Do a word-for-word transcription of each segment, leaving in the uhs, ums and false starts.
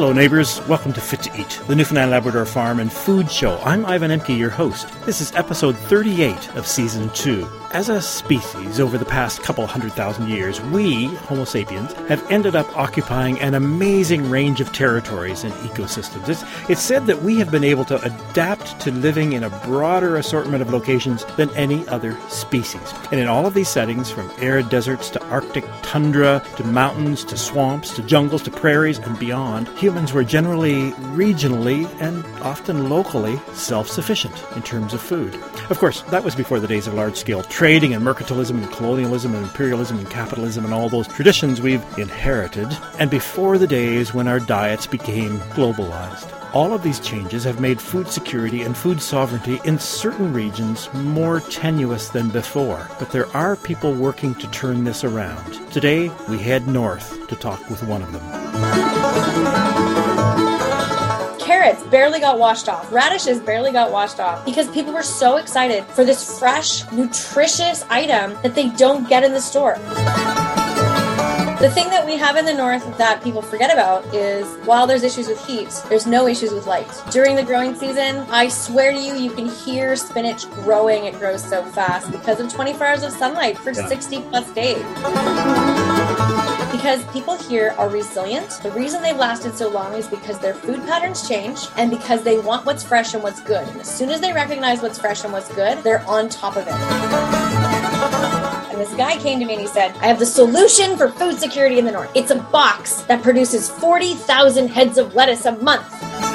Hello neighbours, welcome to Fit to Eat, the Newfoundland Labrador Farm and Food Show. I'm Ivan Emke, your host. This is episode thirty-eight of season two. As a species, over the past couple hundred thousand years, we, Homo sapiens, have ended up occupying an amazing range of territories and ecosystems. It's, it's said that we have been able to adapt to living in a broader assortment of locations than any other species. And in all of these settings, from arid deserts to Arctic tundra, to mountains, to swamps, to jungles, to prairies, and beyond, humans were generally, regionally, and often locally self-sufficient in terms of food. Of course, that was before the days of large-scale trading and mercantilism and colonialism and imperialism and capitalism and all those traditions we've inherited, and before the days when our diets became globalized. All of these changes have made food security and food sovereignty in certain regions more tenuous than before, but there are people working to turn this around. Today, we head north to talk with one of them. Carrots barely got washed off. Radishes barely got washed off because people were so excited for this fresh, nutritious item that they don't get in the store. The thing that we have in the north that people forget about is while there's issues with heat, there's no issues with light. During the growing season, I swear to you, you can hear spinach growing. It grows so fast because of twenty-four hours of sunlight for yeah. sixty plus days. Because people here are resilient. The reason they've lasted so long is because their food patterns change and because they want what's fresh and what's good. And as soon as they recognize what's fresh and what's good, they're on top of it. And this guy came to me and he said, I have the solution for food security in the north. It's a box that produces forty thousand heads of lettuce a month.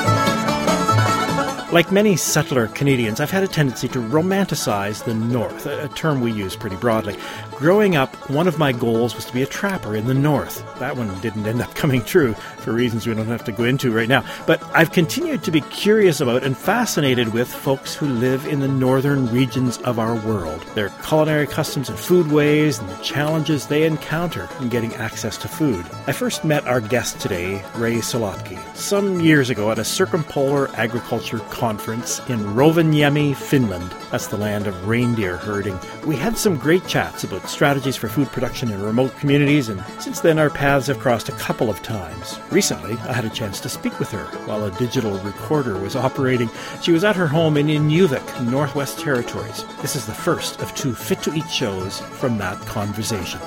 Like many settler Canadians, I've had a tendency to romanticize the North, a term we use pretty broadly. Growing up, one of my goals was to be a trapper in the North. That one didn't end up coming true, for reasons we don't have to go into right now. But I've continued to be curious about and fascinated with folks who live in the northern regions of our world, their culinary customs and foodways, and the challenges they encounter in getting access to food. I first met our guest today, Ray Solotki, some years ago at a circumpolar agriculture conference in Rovaniemi, Finland. That's the land of reindeer herding. We had some great chats about strategies for food production in remote communities, and since then our paths have crossed a couple of times. Recently, I had a chance to speak with her while a digital recorder was operating. She was at her home in Inuvik, Northwest Territories. This is the first of two Fit to Eat shows from that conversation.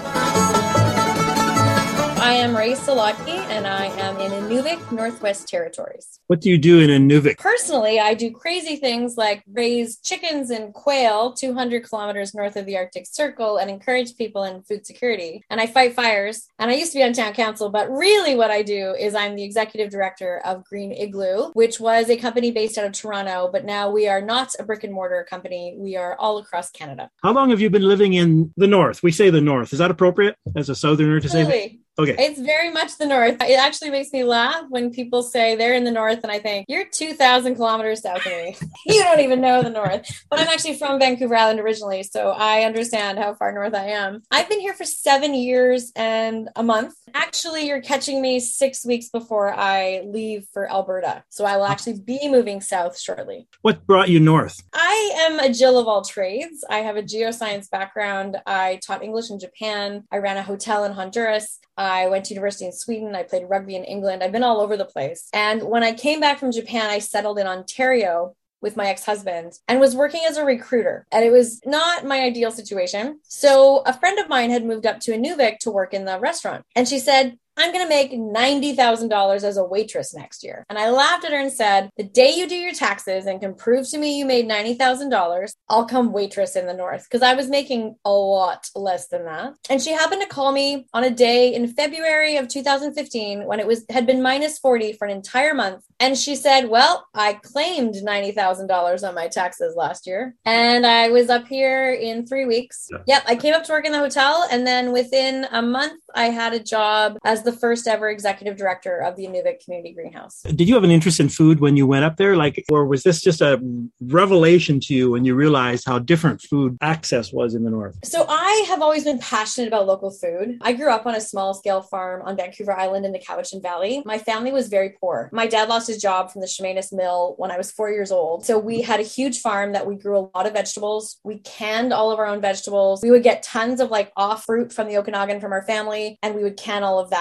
I am Ray Solotki, and I am in Inuvik, Northwest Territories. What do you do in Inuvik? Personally, I do crazy things like raise chickens and quail two hundred kilometers north of the Arctic Circle and encourage people in food security. And I fight fires. And I used to be on town council, but really what I do is I'm the executive director of Green Igloo, which was a company based out of Toronto, but now we are not a brick and mortar company. We are all across Canada. How long have you been living in the North? We say the North. Is that appropriate as a Southerner to say that? Okay. It's very much the North. It actually makes me laugh when people say they're in the North and I think, you're two thousand kilometers south of me. You don't even know the North. But I'm actually from Vancouver Island originally, so I understand how far north I am. I've been here for seven years and a month. Actually, you're catching me six weeks before I leave for Alberta. So I will actually be moving south shortly. What brought you north? I am a Jill of all trades. I have a geoscience background. I taught English in Japan. I ran a hotel in Honduras. I went to university in Sweden. I played rugby in England. I've been all over the place. And when I came back from Japan, I settled in Ontario with my ex-husband and was working as a recruiter. And it was not my ideal situation. So a friend of mine had moved up to Inuvik to work in the restaurant. And she said, I'm going to make ninety thousand dollars as a waitress next year. And I laughed at her and said, the day you do your taxes and can prove to me you made ninety thousand dollars, I'll come waitress in the North. Because I was making a lot less than that. And she happened to call me on a day in February of two thousand fifteen when it was had been minus forty for an entire month. And she said, well, I claimed ninety thousand dollars on my taxes last year. And I was up here in three weeks. Yeah. Yep, I came up to work in the hotel. And then within a month, I had a job as the first ever executive director of the Inuvik Community Greenhouse. Did you have an interest in food when you went up there? Like, or was this just a revelation to you when you realized how different food access was in the North? So I have always been passionate about local food. I grew up on a small scale farm on Vancouver Island in the Cowichan Valley. My family was very poor. My dad lost his job from the Chemainus mill when I was four years old. So we had a huge farm that we grew a lot of vegetables. We canned all of our own vegetables. We would get tons of like off fruit from the Okanagan from our family, and we would can all of that.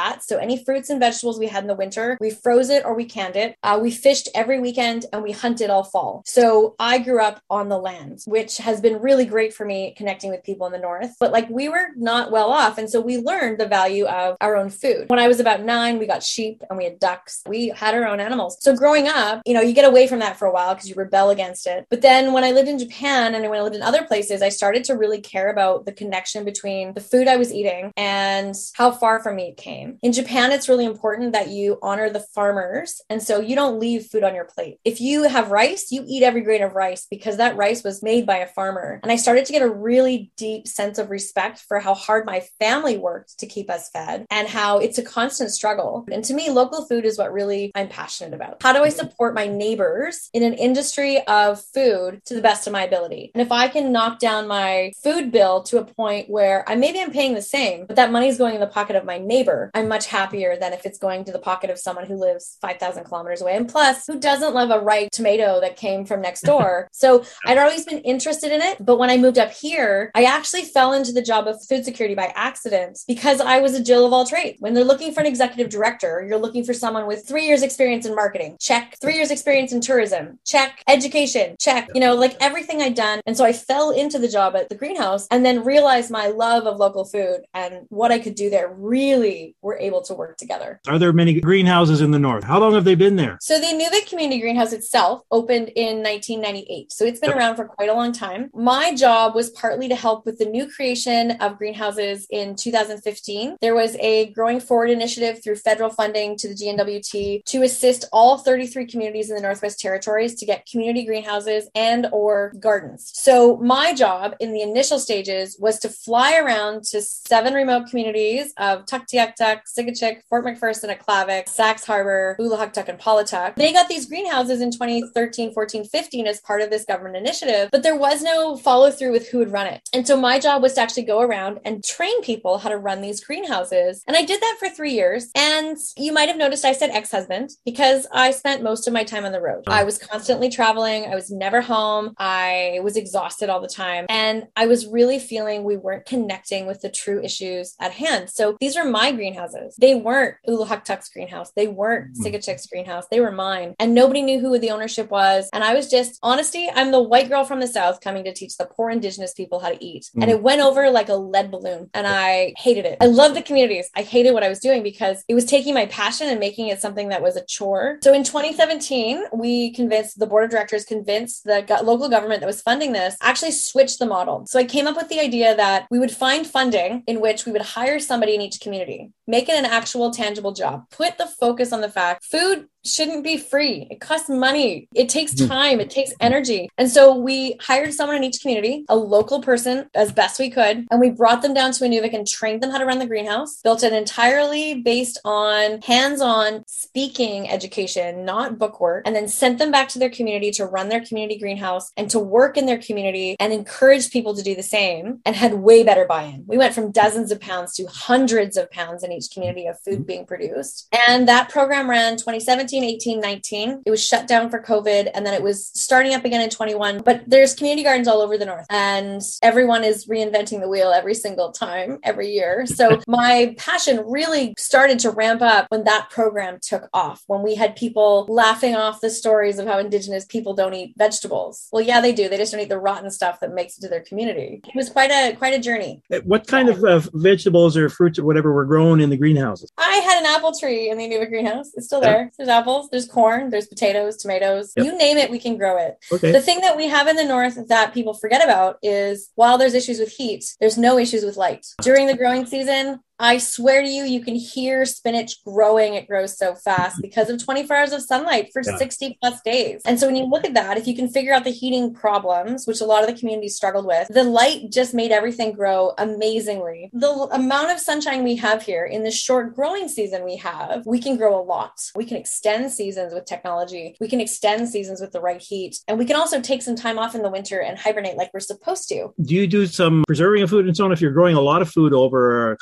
that. So any fruits and vegetables we had in the winter, we froze it or we canned it. Uh, we fished every weekend and we hunted all fall. So I grew up on the land, which has been really great for me connecting with people in the north. But like we were not well off. And so we learned the value of our own food. When I was about nine, we got sheep and we had ducks. We had our own animals. So growing up, you know, you get away from that for a while because you rebel against it. But then when I lived in Japan and when I lived in other places, I started to really care about the connection between the food I was eating and how far from me it came. In Japan, it's really important that you honor the farmers. And so you don't leave food on your plate. If you have rice, you eat every grain of rice because that rice was made by a farmer. And I started to get a really deep sense of respect for how hard my family worked to keep us fed and how it's a constant struggle. And to me, local food is what really I'm passionate about. How do I support my neighbors in an industry of food to the best of my ability? And if I can knock down my food bill to a point where I maybe I'm paying the same, but that money is going in the pocket of my neighbor, I'm much happier than if it's going to the pocket of someone who lives five thousand kilometers away. And plus, who doesn't love a ripe tomato that came from next door? So I'd always been interested in it. But when I moved up here, I actually fell into the job of food security by accident because I was a Jill of all trades. When they're looking for an executive director, you're looking for someone with three years experience in marketing, check. Three years experience in tourism, check. Education, check. You know, like everything I'd done. And so I fell into the job at the greenhouse and then realized my love of local food and what I could do there really were able to work together. Are there many greenhouses in the north? How long have they been there? So the Inuvik Community Greenhouse itself opened in nineteen ninety-eight. So it's been around for quite a long time. My job was partly to help with the new creation of greenhouses in two thousand fifteen. There was a Growing Forward initiative through federal funding to the G N W T to assist all thirty-three communities in the Northwest Territories to get community greenhouses and or gardens. So my job in the initial stages was to fly around to seven remote communities of Tuktoyaktuk, Sigachik, Fort McPherson, Aklavik, Sax Harbor, Uluhuktuk, and Paulatuk. They got these greenhouses in twenty thirteen, fourteen, fifteen as part of this government initiative, but there was no follow through with who would run it. And so my job was to actually go around and train people how to run these greenhouses. And I did that for three years. And you might have noticed I said ex-husband because I spent most of my time on the road. I was constantly traveling. I was never home. I was exhausted all the time. And I was really feeling we weren't connecting with the true issues at hand. So these are my greenhouses. They weren't Uluhuktuk's greenhouse. They weren't Sigachik's greenhouse. They were mine. And nobody knew who the ownership was. And I was just, honesty, I'm the white girl from the South coming to teach the poor Indigenous people how to eat. Mm. And it went over like a lead balloon. And I hated it. I loved the communities. I hated what I was doing because it was taking my passion and making it something that was a chore. So in twenty seventeen, we convinced, the board of directors convinced the go- local government that was funding this actually switch the model. So I came up with the idea that we would find funding in which we would hire somebody in each community, make it an actual tangible job, put the focus on the fact food shouldn't be free. It costs money. It takes time. It takes energy. And so we hired someone in each community, a local person as best we could. And we brought them down to Inuvik and trained them how to run the greenhouse, built it entirely based on hands-on speaking education, not bookwork, and then sent them back to their community to run their community greenhouse and to work in their community and encourage people to do the same and had way better buy-in. We went from dozens of pounds to hundreds of pounds in each community of food being produced. And that program ran twenty seventeen, eighteen, nineteen. It was shut down for COVID and then it was starting up again in twenty-one. But there's community gardens all over the north and everyone is reinventing the wheel every single time, every year. So my passion really started to ramp up when that program took off, when we had people laughing off the stories of how Indigenous people don't eat vegetables. Well, yeah, they do. They just don't eat the rotten stuff that makes it to their community. It was quite a quite a journey. What kind yeah. of uh, vegetables or fruits or whatever were grown in the greenhouses? I had an apple tree in the Inuvik greenhouse. It's still there. There's apples, there's corn, there's potatoes, tomatoes. Yep. You name it, we can grow it. Okay. The thing that we have in the north that people forget about is while there's issues with heat, there's no issues with light. During the growing season, I swear to you, you can hear spinach growing. It grows so fast because of twenty-four hours of sunlight for yeah. sixty plus days. And so when you look at that, if you can figure out the heating problems, which a lot of the communities struggled with, the light just made everything grow amazingly. The amount of sunshine we have here in the short growing season we have, we can grow a lot. We can extend seasons with technology. We can extend seasons with the right heat. And we can also take some time off in the winter and hibernate like we're supposed to. Do you do some preserving of food and so on if you're growing a lot of food over a couple of months?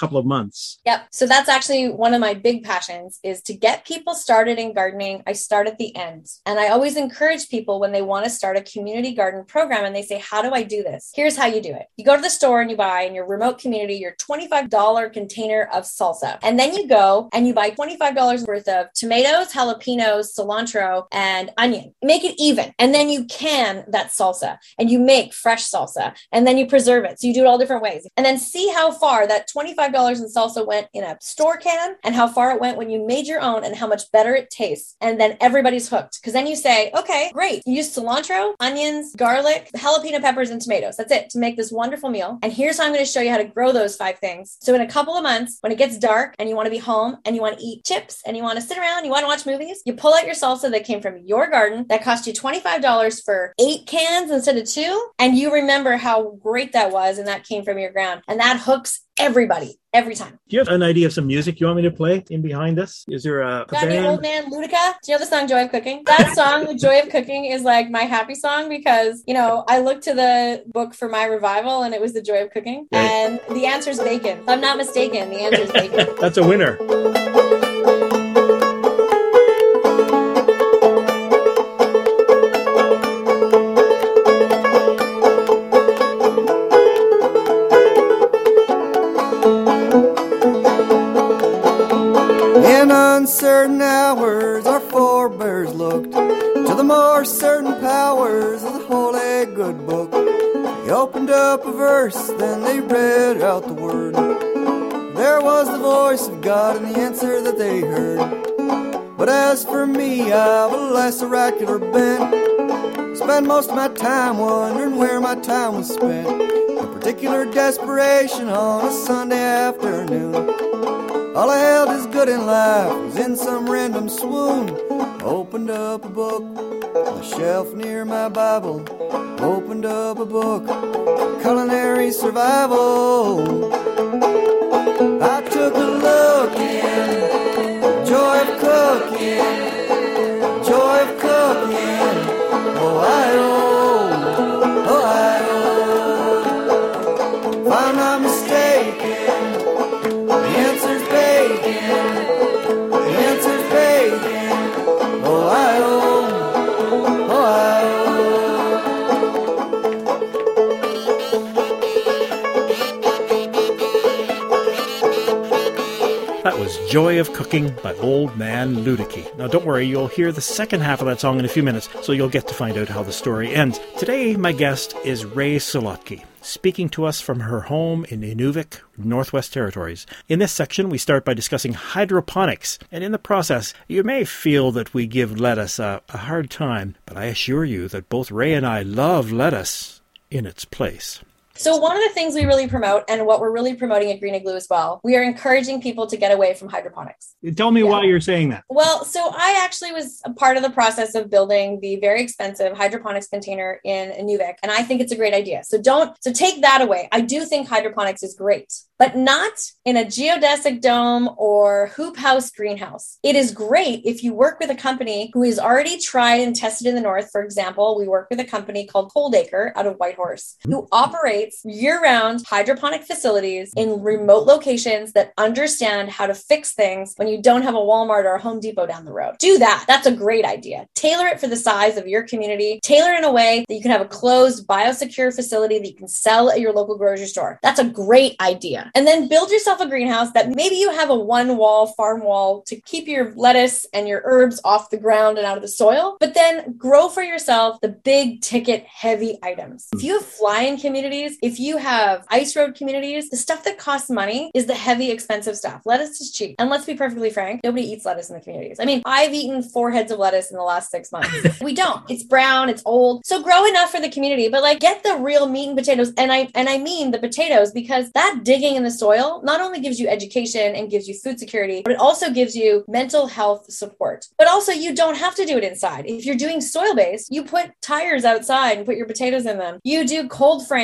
months. Yep. So that's actually one of my big passions, is to get people started in gardening. I start at the end. And I always encourage people when they want to start a community garden program and they say, how do I do this? Here's how you do it. You go to the store and you buy in your remote community your twenty-five dollars container of salsa. And then you go and you buy twenty-five dollars worth of tomatoes, jalapenos, cilantro, and onion. Make it even. And then you can that salsa and you make fresh salsa and then you preserve it. So you do it all different ways. And then see how far that twenty-five dollars in salsa went in a store can and how far it went when you made your own and how much better it tastes. And then everybody's hooked. Because then you say, okay, great. You use cilantro, onions, garlic, jalapeno peppers, and tomatoes. That's it to make this wonderful meal. And here's how I'm going to show you how to grow those five things. So in a couple of months, when it gets dark and you want to be home and you want to eat chips and you want to sit around, you want to watch movies, you pull out your salsa that came from your garden that cost you twenty-five dollars for eight cans instead of two. And you remember how great that was. And that came from your ground. And that hooks everybody every time. Do you have an idea of some music you want me to play in behind us? Is there a, a Got any band? Old Man Ludica? Do you know the song Joy of Cooking? That song, The Joy of Cooking, is like my happy song because, you know, I looked to the book for my revival and it was The Joy of Cooking. Right. And the answer is bacon. If I'm not mistaken, the answer is bacon. That's a winner. Uncertain hours our forebears looked to the more certain powers of the holy good book. They opened up a verse, then they read out the word. There was the voice of God and the answer that they heard. But as for me, I've a less oracular bent. Spend most of my time wondering where my time was spent. A particular desperation on a Sunday afternoon. All I held as good in life was in some random swoon. Opened up a book on the shelf near my Bible. Opened up a book, culinary survival. I took a look in, joy of cooking, joy of cooking. Oh, I oh, oh, I oh. If I'm not mistaken, the answer's bacon. The answer's bacon. Oh, I oh, oh, I oh. That was Joy of Cooking by Old Man Ludicky. Now don't worry, you'll hear the second half of that song in a few minutes, so you'll get to find out how the story ends. Today, my guest is Ray Solotky, speaking to us from her home in Inuvik, Northwest Territories. In this section, we start by discussing hydroponics, and in the process, you may feel that we give lettuce a, a hard time, but I assure you that both Ray and I love lettuce in its place. So one of the things we really promote, and what we're really promoting at Green Igloo as well, we are encouraging people to get away from hydroponics. Tell me Yeah. why you're saying that. Well, so I actually was a part of the process of building the very expensive hydroponics container in Inuvik, and I think it's a great idea. So don't, so take that away. I do think hydroponics is great, but not in a geodesic dome or hoop house greenhouse. It is great if you work with a company who is already tried and tested in the north. For example, we work with a company called Coldacre out of Whitehorse, who operates year-round hydroponic facilities in remote locations that understand how to fix things when you don't have a Walmart or a Home Depot down the road. Do that. That's a great idea. Tailor it for the size of your community. Tailor it in a way that you can have a closed, biosecure facility that you can sell at your local grocery store. That's a great idea. And then build yourself a greenhouse that maybe you have a one-wall farm wall to keep your lettuce and your herbs off the ground and out of the soil, but then grow for yourself the big ticket heavy items. If you have fly-in communities, if you have ice road communities, the stuff that costs money is the heavy, expensive stuff. Lettuce is cheap. And let's be perfectly frank, nobody eats lettuce in the communities. I mean, I've eaten four heads of lettuce in the last six months. We don't. It's brown, it's old. So grow enough for the community, but like get the real meat and potatoes. And I and I mean the potatoes, because that digging in the soil not only gives you education and gives you food security, but it also gives you mental health support. But also you don't have to do it inside. If you're doing soil-based, you put tires outside and put your potatoes in them. You do cold frames around the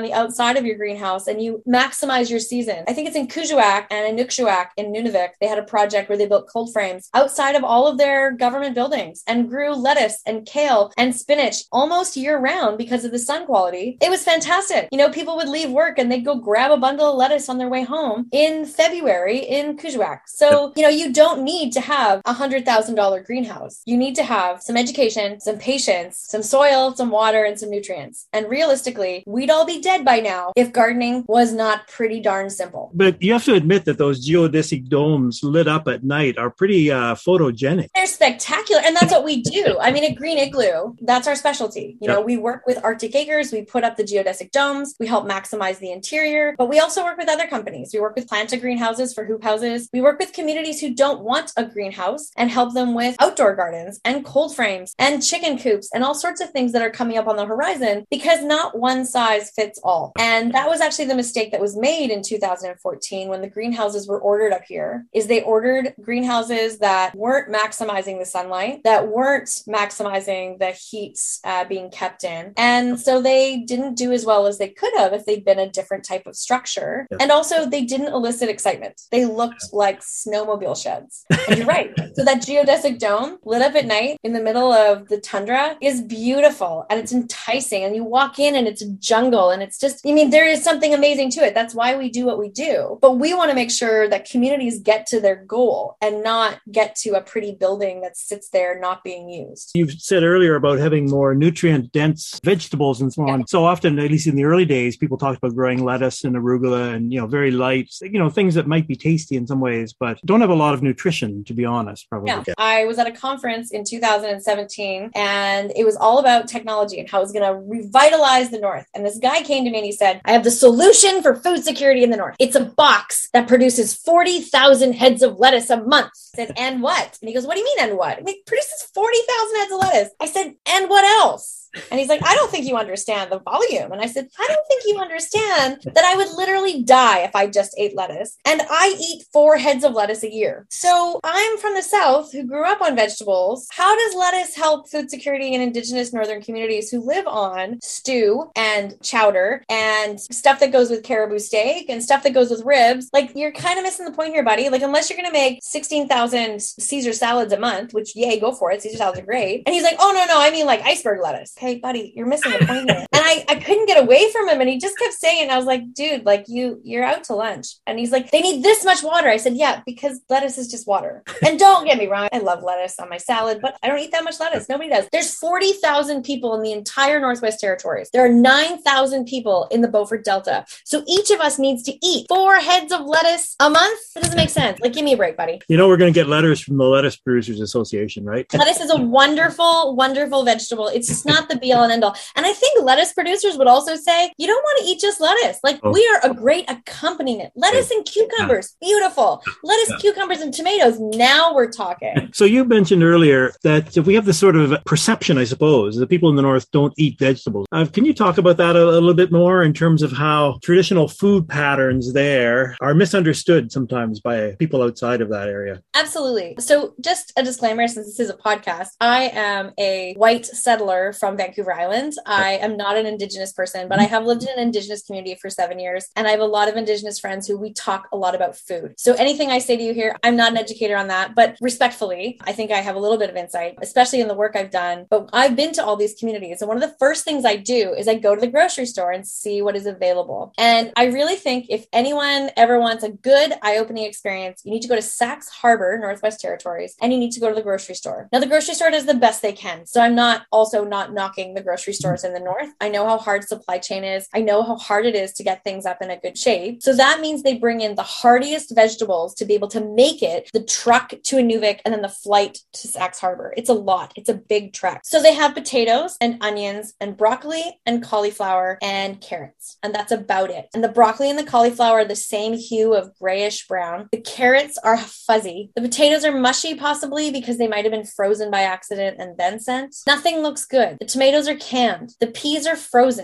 the outside of your greenhouse and you maximize your season. I think it's in Kuujjuaq and Inukjuaq in Nunavik. They had a project where they built cold frames outside of all of their government buildings and grew lettuce and kale and spinach almost year round because of the sun quality. It was fantastic. You know, people would leave work and they'd go grab a bundle of lettuce on their way home in February in Kuujjuaq. So, you know, you don't need to have a one hundred thousand dollars greenhouse. You need to have some education, some patience, some soil, some water, and some nutrients. And realistically, we'd all be dead by now if gardening was not pretty darn simple. But you have to admit that those geodesic domes lit up at night are pretty uh, photogenic. They're spectacular. And that's what we do. I mean, at Green Igloo, that's our specialty. You know, Yep. we work with Arctic Acres. We put up the geodesic domes. We help maximize the interior, but we also work with other companies. We work with Planta greenhouses for hoop houses. We work with communities who don't want a greenhouse and help them with outdoor gardens and cold frames and chicken coops and all sorts of things that are coming up on the horizon, because not one size fits all. And that was actually the mistake that was made in two thousand fourteen when the greenhouses were ordered up here, is they ordered greenhouses that weren't maximizing the sunlight, that weren't maximizing the heat uh, being kept in. And so they didn't do as well as they could have if they'd been a different type of structure. Yeah. And also they didn't elicit excitement. They looked like snowmobile sheds. And you're right. So that geodesic dome lit up at night in the middle of the tundra is beautiful and it's enticing. And you walk in and it's a jungle and it's just, I mean, there is something amazing to it. That's why we do what we do. But we want to make sure that communities get to their goal and not get to a pretty building that sits there not being used. You've said earlier about having more nutrient-dense vegetables and so on. Yeah. So often, at least in the early days, people talked about growing lettuce and arugula and, you know, very light, you know, things that might be tasty in some ways, but don't have a lot of nutrition, to be honest, probably. Yeah. I was at a conference in two thousand seventeen and it was all about technology and how it was going to revitalize the North. And this guy came to me and he said, I have the solution for food security in the North. It's a box that produces forty thousand heads of lettuce a month. I said, and what? And he goes, what do you mean, and what? It produces forty thousand heads of lettuce. I said, and what else? And he's like, I don't think you understand the volume. And I said, I don't think you understand that I would literally die if I just ate lettuce. And I eat four heads of lettuce a year. So I'm from the South who grew up on vegetables. How does lettuce help food security in Indigenous Northern communities who live on stew and chowder and stuff that goes with caribou steak and stuff that goes with ribs? Like, you're kind of missing the point here, buddy. Like, unless you're going to make sixteen thousand Caesar salads a month, which, yay, go for it. Caesar salads are great. And he's like, oh, no, no, I mean like iceberg lettuce. Hey, buddy, you're missing the point here. And I, I couldn't get away from him. And he just kept saying it. And I was like, dude, like you, you're out to lunch. And he's like, they need this much water. I said, yeah, because lettuce is just water. And don't get me wrong, I love lettuce on my salad, but I don't eat that much lettuce. Nobody does. There's forty thousand people in the entire Northwest Territories. There are nine thousand people in the Beaufort Delta. So each of us needs to eat four heads of lettuce a month. That doesn't make sense. Like, give me a break, buddy. You know, we're going to get letters from the Lettuce Producers Association, right? Lettuce is a wonderful, wonderful vegetable. It's just not the be all and end all. And I think lettuce producers would also say, you don't want to eat just lettuce. Like, Oh. we are a great accompaniment. Lettuce and cucumbers, beautiful. Lettuce, Yeah. cucumbers, and tomatoes. Now we're talking. So you mentioned earlier that we have this sort of perception, I suppose, that people in the North don't eat vegetables. Uh, can you talk about that a, a little bit more in terms of how traditional food patterns there are misunderstood sometimes by people outside of that area? Absolutely. So just a disclaimer, since this is a podcast, I am a white settler from Vancouver Island. I am not an Indigenous person, but I have lived in an Indigenous community for seven years. And I have a lot of Indigenous friends who we talk a lot about food. So anything I say to you here, I'm not an educator on that, but respectfully, I think I have a little bit of insight, especially in the work I've done. But I've been to all these communities. And one of the first things I do is I go to the grocery store and see what is available. And I really think if anyone ever wants a good eye-opening experience, you need to go to Sax Harbor, Northwest Territories, and you need to go to the grocery store. Now, the grocery store does the best they can. So I'm not also not knocking the grocery stores in the North. I know how hard supply chain is. I know how hard it is to get things up in a good shape. So that means they bring in the hardiest vegetables to be able to make it the truck to Inuvik and then the flight to Sax Harbor. It's a lot. It's a big trek. So they have potatoes and onions and broccoli and cauliflower and carrots. And that's about it. And the broccoli and the cauliflower are the same hue of grayish brown. The carrots are fuzzy. The potatoes are mushy, possibly because they might have been frozen by accident and then sent. Nothing looks good. The tomatoes are canned. The peas are frozen. The corn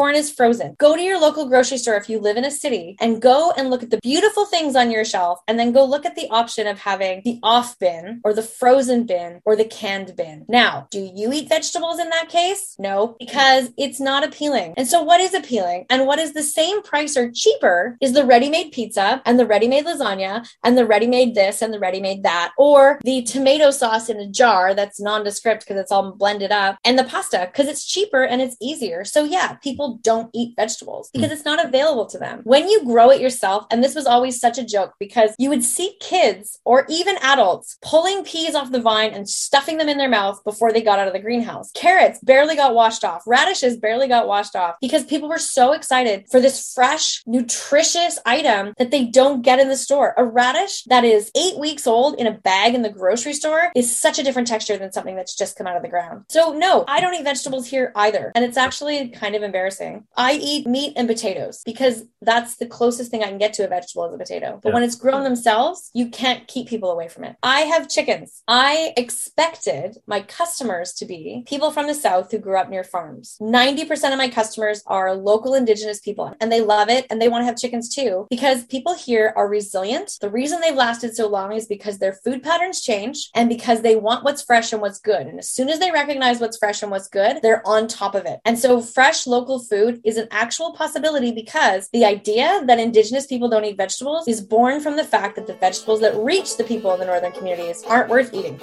corn is frozen. Go to your local grocery store if you live in a city and go and look at the beautiful things on your shelf, and then go look at the option of having the off bin or the frozen bin or the canned bin. Now, do you eat vegetables in that case? No, because it's not appealing. And so what is appealing and what is the same price or cheaper is the ready-made pizza and the ready-made lasagna and the ready-made this and the ready-made that, or the tomato sauce in a jar that's nondescript because it's all blended up, and the pasta because it's cheaper and it's easier. So yeah, people don't eat vegetables because it's not available to them. When you grow it yourself, and this was always such a joke because you would see kids or even adults pulling peas off the vine and stuffing them in their mouth before they got out of the greenhouse. Carrots barely got washed off. Radishes barely got washed off because people were so excited for this fresh, nutritious item that they don't get in the store. A radish that is eight weeks old in a bag in the grocery store is such a different texture than something that's just come out of the ground. So no, I don't eat vegetables here either. And it's actually kind of embarrassing. I eat meat and potatoes because that's the closest thing I can get to a vegetable is a potato. But yeah. when it's grown themselves, you can't keep people away from it. I have chickens. I expected my customers to be people from the South who grew up near farms. ninety percent of my customers are local indigenous people, and they love it and they want to have chickens too because people here are resilient. The reason they've lasted so long is because their food patterns change and because they want what's fresh and what's good. And as soon as they recognize what's fresh and what's good, they're on top of it. And so fresh local food is an actual possibility because the idea that indigenous people don't eat vegetables is born from the fact that the vegetables that reach the people in the northern communities aren't worth eating.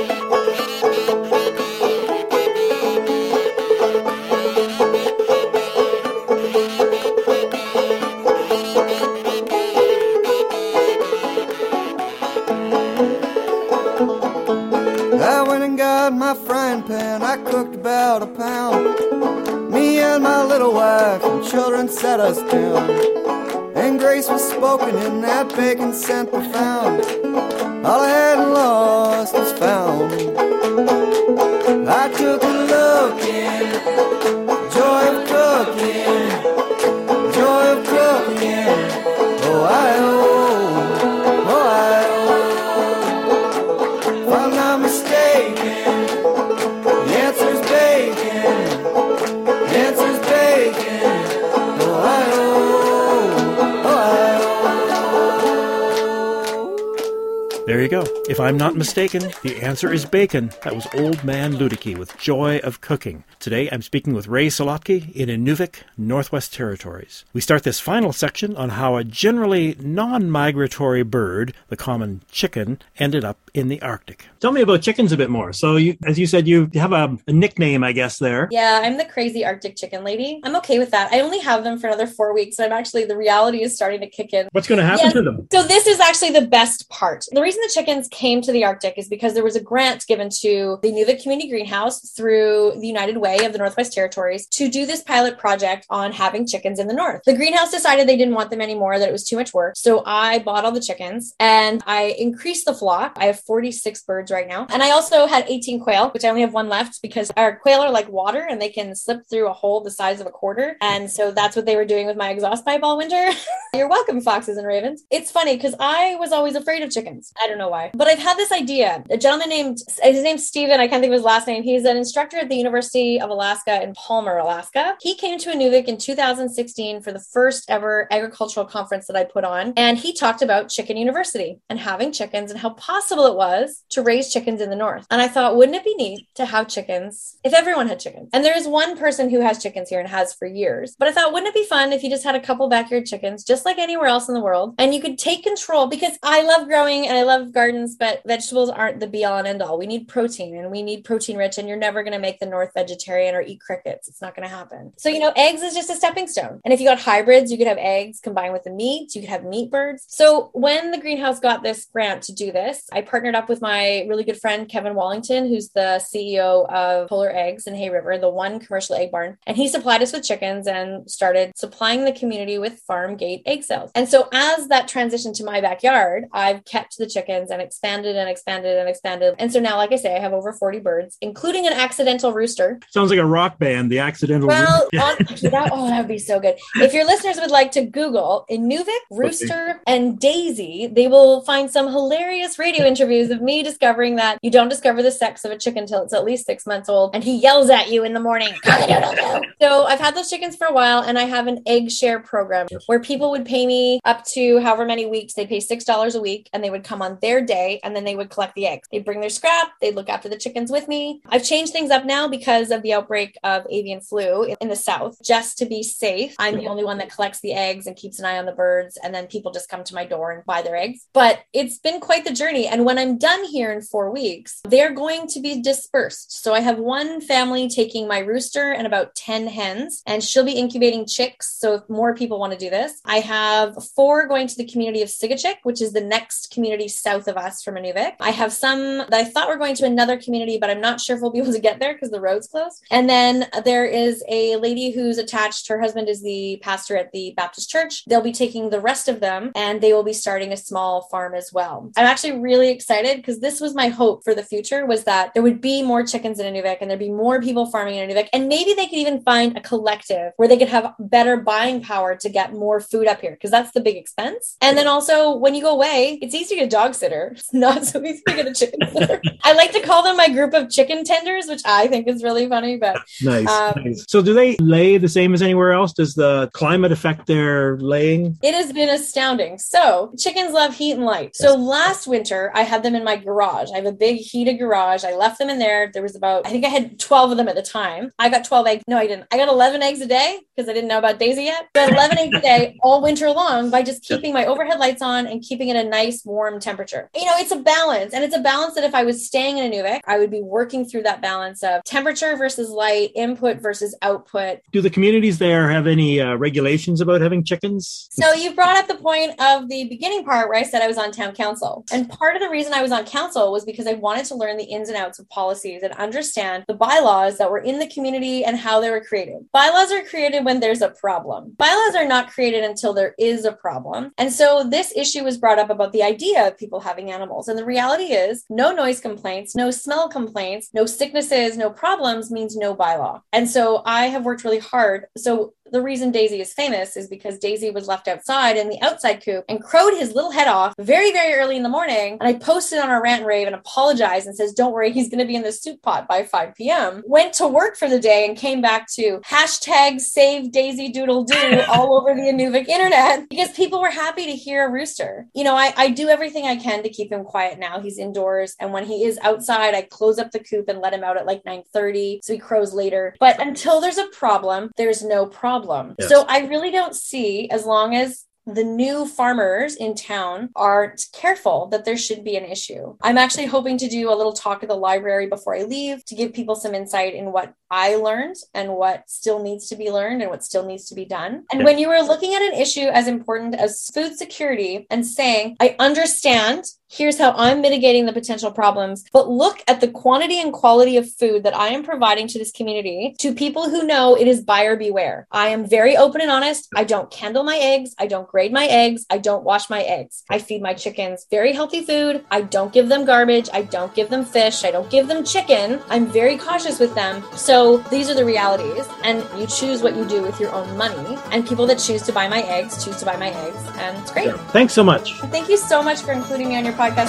I went and got my frying pan, I cooked about a pound. Me and my little wife and children sat us down, and grace was spoken in that bacon scent profound. All I had lost was found. I took a look in, joy of cooking, joy of cooking. Oh, I oh, oh, I oh. If I'm not mistaken, the answer's bacon, the answer's bacon. Oh, I oh, oh, I oh. There you go. If I'm not mistaken, the answer is bacon. That was Old Man Ludicky with Joy of Cooking. Today I'm speaking with Ray Solotky in Inuvik, Northwest Territories. We start this final section on how a generally non-migratory bird, the common chicken, ended up in the Arctic. Tell me about chickens a bit more. So you, as you said, you have a, a nickname, I guess, there. Yeah, I'm the crazy Arctic chicken lady. I'm okay with that. I only have them for another four weeks. And I'm actually, the reality is starting to kick in. What's going to happen yeah, to them? So this is actually the best part. The reason the chickens came to the Arctic is because there was a grant given to the Inuvik Community Greenhouse through the United Way of the Northwest Territories to do this pilot project on having chickens in the north. The greenhouse decided they didn't want them anymore, that it was too much work. So I bought all the chickens and I increased the flock. I have forty-six birds right now. And I also had eighteen quail, which I only have one left because our quail are like water and they can slip through a hole the size of a quarter. And so that's what they were doing with my exhaust pipe all winter. You're welcome, foxes and ravens. It's funny because I was always afraid of chickens. I don't know why, but I've had this idea. A gentleman named, his name's Steven, I can't think of his last name. He's an instructor at the University of Alaska in Palmer, Alaska. He came to Inuvik in two thousand sixteen for the first ever agricultural conference that I put on. And he talked about Chicken University and having chickens and how possible it was to raise chickens in the north. And I thought, wouldn't it be neat to have chickens if everyone had chickens? And there is one person who has chickens here and has for years. But I thought, wouldn't it be fun if you just had a couple backyard chickens, just like anywhere else in the world, and you could take control? Because I love growing and I love gardens, but vegetables aren't the be all and end all. We need protein and we need protein rich, and you're never going to make the north vegetarian or eat crickets. It's not going to happen. So, you know, eggs is just a stepping stone. And if you got hybrids, you could have eggs combined with the meat. You could have meat birds. So when the greenhouse got this grant to do this, I partnered up with my really good friend, Kevin Wallington, who's the C E O of Polar Eggs in Hay River, the one commercial egg barn. And he supplied us with chickens and started supplying the community with farm gate egg cells. And so as that transitioned to my backyard, I've kept the chickens chickens and expanded and expanded and expanded. And so now, like I say, I have over forty birds, including an accidental rooster. Sounds like a rock band, the accidental Well, rooster. on, that, oh, that would be so good. If your listeners would like to Google Inuvik, rooster, okay. and Daisy, they will find some hilarious radio interviews of me discovering that you don't discover the sex of a chicken until it's at least six months old, and he yells at you in the morning. So I've had those chickens for a while, and I have an egg share program where people would pay me up to however many weeks. They'd pay six dollars a week, and they would come on their day, and then they would collect the eggs. They'd bring their scrap. They'd look after the chickens with me. I've changed things up now because of the outbreak of avian flu in the South. Just to be safe, I'm the only one that collects the eggs and keeps an eye on the birds, and then people just come to my door and buy their eggs. But it's been quite the journey, and when I'm done here in four weeks, they're going to be dispersed. So I have one family taking my rooster and about ten hens, and she'll be incubating chicks. So if more people want to do this, I have four going to the community of Sigachik, which is the next community south of us from Inuvik. I have some that I thought were going to another community, but I'm not sure if we'll be able to get there because the road's closed. And then there is a lady who's attached. Her husband is the pastor at the Baptist church. They'll be taking the rest of them, and they will be starting a small farm as well. I'm actually really excited because this was my hope for the future, was that there would be more chickens in Inuvik and there'd be more people farming in Inuvik. And maybe they could even find a collective where they could have better buying power to get more food up here, because that's the big expense. And then also when you go away, it's easy to get a dog sitter. It's not so easy to get a chicken sitter. I like to call them my group of chicken tenders, which I think is really funny. But nice, um, nice. So do they lay the same as anywhere else? Does the climate affect their laying? It has been astounding. So chickens love heat and light. So last winter, I had them in my garage. I have a big heated garage. I left them in there. There was about, I think I had twelve of them at the time. I got twelve eggs. No, I didn't. I got eleven eggs a day because I didn't know about Daisy yet. I got eleven eggs a day all winter long by just keeping my overhead lights on and keeping it a nice warm temperature. You know, it's a balance, and it's a balance that if I was staying in Inuvik, I would be working through that balance of temperature versus light, input versus output. Do the communities there have any uh, regulations about having chickens? So you brought up the point of the beginning part where I said I was on town council. And part of the reason I was on council was because I wanted to learn the ins and outs of policies and understand the bylaws that were in the community and how they were created. Bylaws are created when there's a problem. Bylaws are not created until there is a problem. And so this issue was brought up about the idea of people having animals. And the reality is no noise complaints, no smell complaints, no sicknesses, no problems means no bylaw. And so I have worked really hard. So the reason Daisy is famous is because Daisy was left outside in the outside coop and crowed his little head off very, very early in the morning. And I posted on our rant and rave and apologized and says, don't worry, he's going to be in the soup pot by five p.m. Went to work for the day and came back to hashtag save Daisy Doodle Doo all over the Inuvik internet because people were happy to hear a rooster. You know, I, I do everything I can to keep him quiet now. He's indoors. And when he is outside, I close up the coop and let him out at like nine thirty. So he crows later. But until there's a problem, there's no problem. Yes. So I really don't see, as long as the new farmers in town aren't careful, that there should be an issue. I'm actually hoping to do a little talk at the library before I leave to give people some insight in what I learned and what still needs to be learned and what still needs to be done. And when you are looking at an issue as important as food security and saying, I understand, here's how I'm mitigating the potential problems, but look at the quantity and quality of food that I am providing to this community, to people who know it is buyer beware. I am very open and honest. I don't candle my eggs. I don't grade my eggs. I don't wash my eggs. I feed my chickens very healthy food. I don't give them garbage. I don't give them fish. I don't give them chicken. I'm very cautious with them. So these are the realities, and you choose what you do with your own money. And people that choose to buy my eggs, choose to buy my eggs. And it's great. Thanks so much. Thank you so much for including me on your podcast.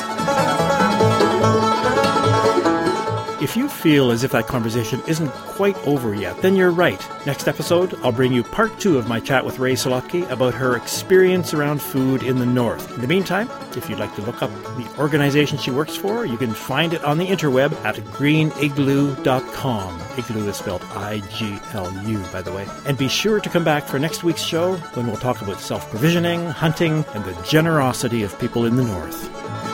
If you feel as if that conversation isn't quite over yet, then you're right. Next episode, I'll bring you part two of my chat with Ray Solotki about her experience around food in the North. In the meantime, if you'd like to look up the organization she works for, you can find it on the interweb at green igloo dot com. Igloo is spelled I G L U, by the way. And be sure to come back for next week's show when we'll talk about self-provisioning, hunting, and the generosity of people in the North.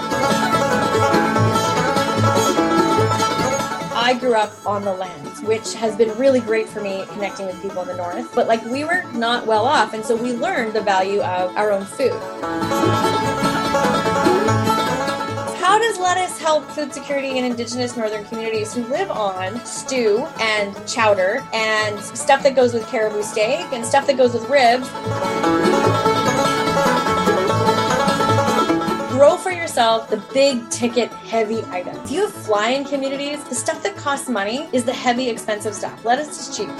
I grew up on the land, which has been really great for me connecting with people in the North. But like, we were not well off, and so we learned the value of our own food. How does lettuce help food security in Indigenous Northern communities who live on stew and chowder and stuff that goes with caribou steak and stuff that goes with ribs? Grow for yourself yourself the big ticket heavy items. If you have fly-in communities, the stuff that costs money is the heavy expensive stuff. Lettuce is cheap.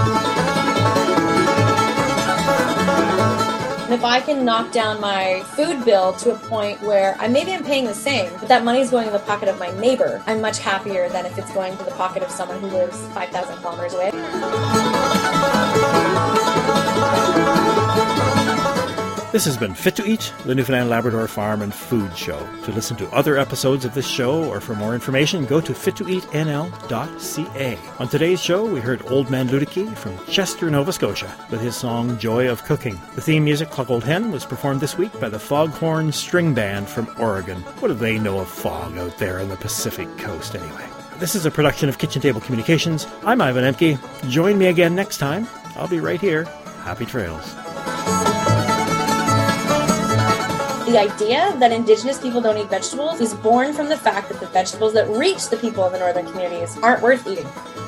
And if I can knock down my food bill to a point where I maybe I'm paying the same, but that money is going in the pocket of my neighbor, I'm much happier than if it's going to the pocket of someone who lives five thousand kilometers away. This has been Fit to Eat, the Newfoundland Labrador Farm and Food Show. To listen to other episodes of this show or for more information, go to fit to eat n l dot c a. On today's show, we heard Old Man Ludicky from Chester, Nova Scotia, with his song Joy of Cooking. The theme music, Cluck Old Hen, was performed this week by the Foghorn String Band from Oregon. What do they know of fog out there on the Pacific Coast, anyway? This is a production of Kitchen Table Communications. I'm Ivan Emke. Join me again next time. I'll be right here. Happy trails. The idea that Indigenous people don't eat vegetables is born from the fact that the vegetables that reach the people in the northern communities aren't worth eating.